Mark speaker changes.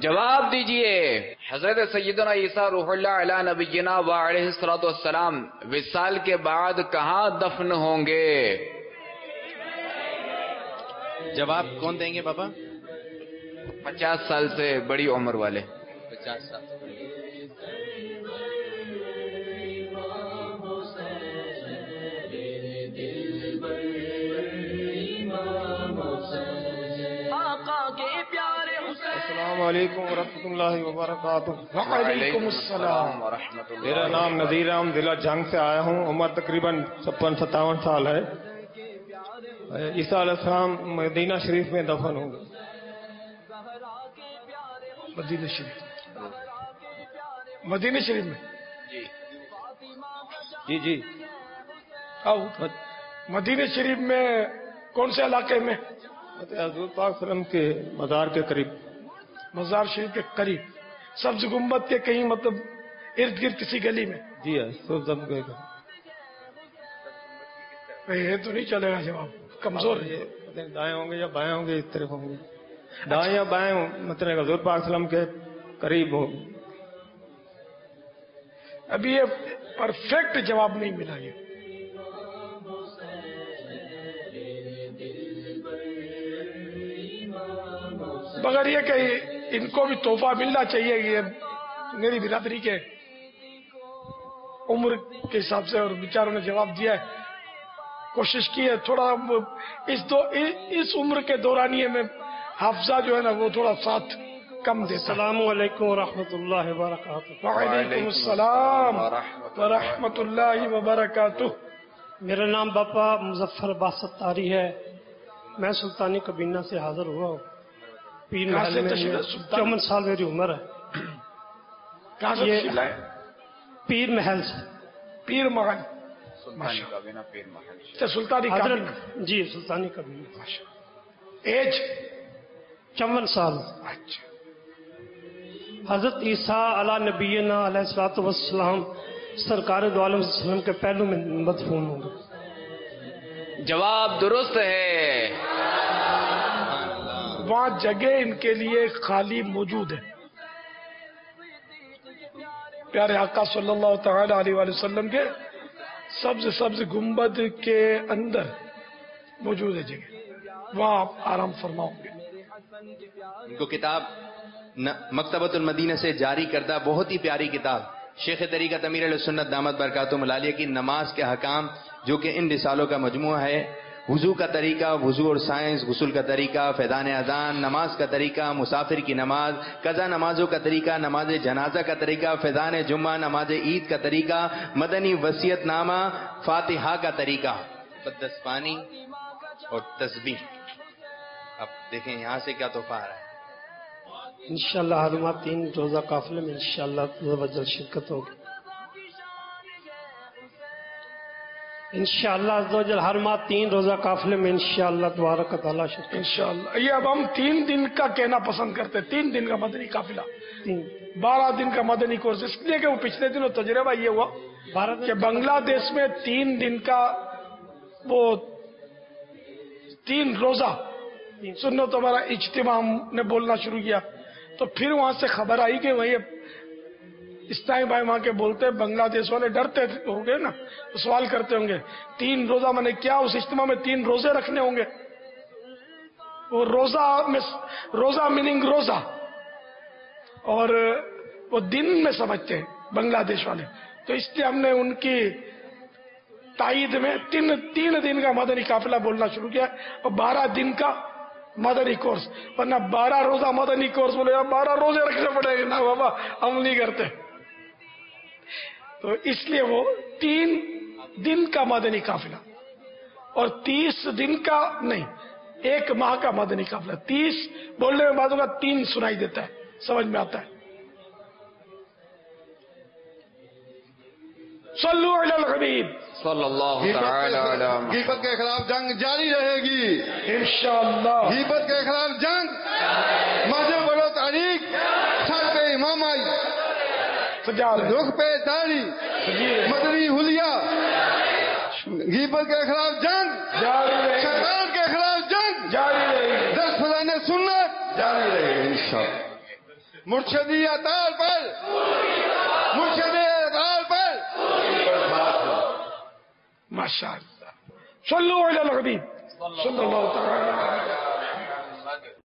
Speaker 1: جواب دیجئے حضرت سیدنا عیسیٰ روح اللہ علی نبینا و علیہ الصلوۃ والسلام وصال کے بعد کہاں دفن ہوں گے؟
Speaker 2: جواب کون دیں گے بابا؟
Speaker 1: 50 سال سے بڑی عمر والے.
Speaker 2: 50 سال.
Speaker 3: السلام علیکم ورحمۃ اللہ وبرکاتہ. وعلیکم السلام ورحمۃ اللہ. میرا نام نذیر احمد ضلع جنگ سے آیا ہوں. عمر تقریباً 56-57 سال ہے. عیسیٰ علیہ السلام مدینہ شریف میں دفن ہوں گے. مدینہ شریف میں جی مدینہ شریف میں کون سے علاقے میں؟ حضور پاک صلی اللہ علیہ وسلم کے مزار کے قریب. مزار شریف کے قریب سبز گنبد کے کہیں مطلب ارد گرد کسی گلی میں؟ جی ہے. یہ تو نہیں چلے گا جواب, کمزور ہے. دائیں ہوں گے یا بائیں ہوں گے, اس طرف ہوں گے. دائیں یا بائیں مطلب حضور پاک صلی اللہ علیہ وسلم کے قریب ہو. ابھی یہ پرفیکٹ جواب نہیں ملا. یہ مگر یہ کہ ان کو بھی تحفہ ملنا چاہیے. یہ میری برادری کے عمر کے حساب سے اور بیچاروں نے جواب دیا ہے, کوشش کی ہے تھوڑا اس عمر کے دورانیے میں حافظہ جو ہے نا وہ تھوڑا ساتھ کم دے. السلام علیکم ورحمۃ اللہ وبرکاتہ. وعلیکم السلام ورحمۃ اللہ وبرکاتہ.
Speaker 4: میرا نام باپا مظفر عباس ستاری ہے. میں سلطانی کابینہ سے حاضر ہوا ہوں. پیر محل میں 54 سال میری عمر ہے. پیر محل سے. پیر محل سلطانی کابینہ. جی سلطانی کابینہ. ایج 54 سال. اچھا. حضرت عیسیٰ علی نبینا علیہ الصلوۃ والسلام سرکار دو عالم صلی اللہ علیہ وسلم کے پہلو میں مدفون ہوں گے.
Speaker 1: جواب درست ہے.
Speaker 3: وہاں جگہ ان کے لیے خالی موجود ہے. پیارے آقا صلی اللہ تعالی علیہ وآلہ وسلم کے سبز گنبد کے اندر موجود ہے جگہ, وہاں آپ آرام فرماؤ گے.
Speaker 2: ان کو کتاب مکتبۃ المدینہ سے جاری کردہ بہت ہی پیاری کتاب شیخ طریقت امیر علیہ سنت دامت برکاتہم العالیہ کی نماز کے حکام, جو کہ ان رسالوں کا مجموعہ ہے. وضو کا طریقہ, وضو اور سائنس, غسل کا طریقہ, فیضان اذان, نماز کا طریقہ, مسافر کی نماز, قضا نمازوں کا طریقہ, نماز جنازہ کا طریقہ, فیضان جمعہ, نماز عید کا طریقہ, مدنی وصیت نامہ, فاتحہ کا طریقہ, بدستانی اور تسبیح. اب دیکھیں یہاں سے کیا تحفہ آ رہا ہے.
Speaker 4: انشاءاللہ ہر ماہ 3 روزہ قافلے میں انشاءاللہ زبردست شرکت ہوگی. انشاءاللہ عزوجل ہر ماہ 3 روزہ قافلے میں انشاءاللہ تبارک و تعالیٰ شرکت.
Speaker 3: انشاءاللہ. یہ اب ہم 3 دن کا کہنا پسند کرتے ہیں. 3 دن کا مدنی قافلہ, 12 دن کا مدنی کورس. اس لیے کہ وہ پچھلے دنوں تجربہ یہ ہوا کہ بنگلہ دیش میں 3 دن کا وہ 3 روزہ سنو تو ہمارا اجتماع نے بولنا شروع کیا. تو پھر وہاں سے خبر آئی کہ وہی اسلامی بھائی وہاں کے بولتے بنگلہ دیش والے ڈرتے ہوں گے نا, تو سوال کرتے ہوں گے 3 روزہ میں نے کیا, اس اجتماع میں 3 روزے رکھنے ہوں گے. وہ روزہ میننگ روزہ, اور وہ دن میں سمجھتے ہیں بنگلہ دیش والے. تو اس لیے ہم نے ان کی تائید میں 3 دن کا مدنی قافلہ بولنا شروع کیا, اور 12 دن کا مدنی کورس. ورنہ 12 روزہ مدنی کورس بولے 12 روزے رکھنے پڑے گا نا بابا, ہم نہیں کرتے. تو اس لیے وہ 3 دن کا مدنی قافلہ اور 30 دن کا نہیں, 1 ماہ کا مدنی قافلہ. 30 بولنے میں بعضوں کا 3 سنائی دیتا ہے, سمجھ میں آتا ہے. صلو علی الحبیب
Speaker 1: صلی اللہ تعالی علی محمد.
Speaker 5: غیبت کے خلاف جنگ جاری رہے گی
Speaker 3: انشاءاللہ.
Speaker 5: غیبت کے خلاف جنگ, مذہب بڑھو تاریخ, سر پہ امام آئی, رخ پہ داڑھی, مدنی حلیہ. غیبت کے خلاف جنگ
Speaker 3: جاری رہے گی,
Speaker 5: شیطان کے خلاف جنگ
Speaker 3: جاری رہے گی,
Speaker 5: 10 فضائل سنت جاری رہے گی انشاءاللہ. مرشدی اطال پر، مرشدی اطال پر
Speaker 3: ماشاء اللہ. صلو علی الحبیب صلی اللہ تعالی.